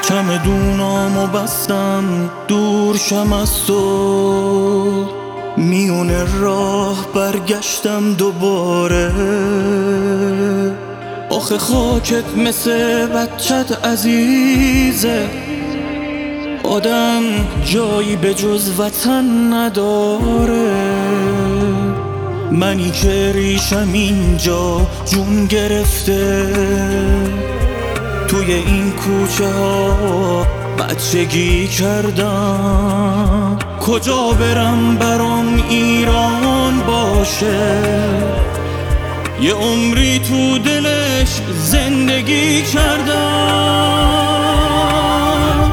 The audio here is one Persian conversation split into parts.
چمدونامو بستم دور شم از تو، میونه راه برگشتم دوباره. آخه خاکت مثل بچت عزیزه، آدم جایی به جز وطن نداره. منی که ریشم اینجا جون گرفته، توی این کوچه ها بچگی کردم. کجا برم برام ایران باشه، یه عمری تو دلش زندگی کردم.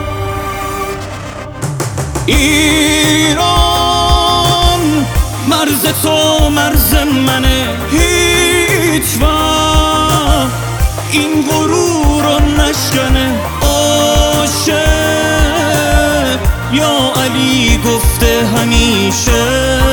ایران مرز تو مرز منه، هیچ وقت این غرور رو نشکنه. عاشق یا علی گفته همیشه،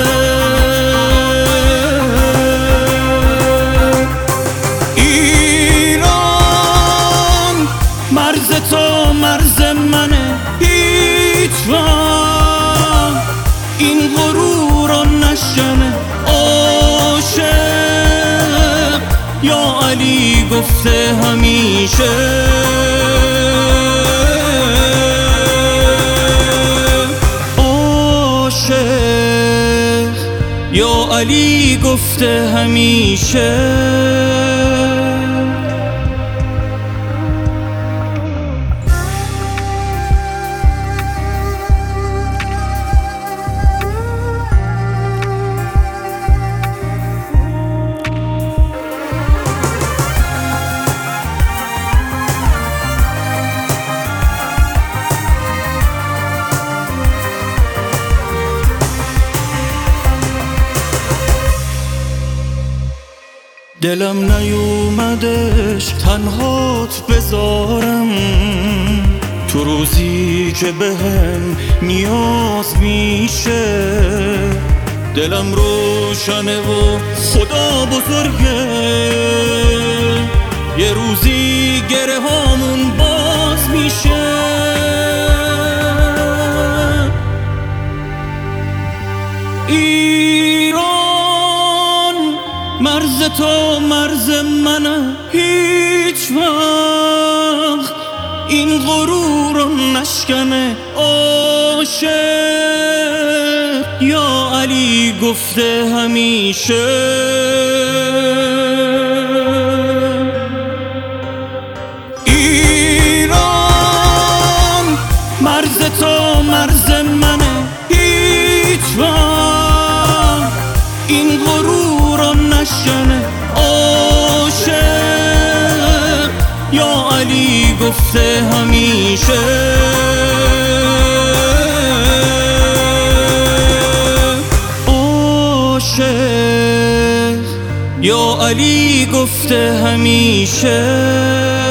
ایران مرز تو مرز منه، هیچ وقت این غرور رو نشکنه. عاشق یا علی گفته همیشه. عاشق یا علی گفته همیشه. دلم نیومدش تنهات بذارم، تو روزی که بهم نیاز میشه. دلم روشنه و خدا بزرگه، یه روزی گره هامون باز میشه. مرز تو مرز منه، هیچ وقت این غرور رو نشکنه. عاشق یا علی گفته همیشه. ایران مرز تو مرز منه، هیچ وقت این غرور رو نشکنه. عاشق یا علی گفته همیشه. عاشق یا علی گفته همیشه.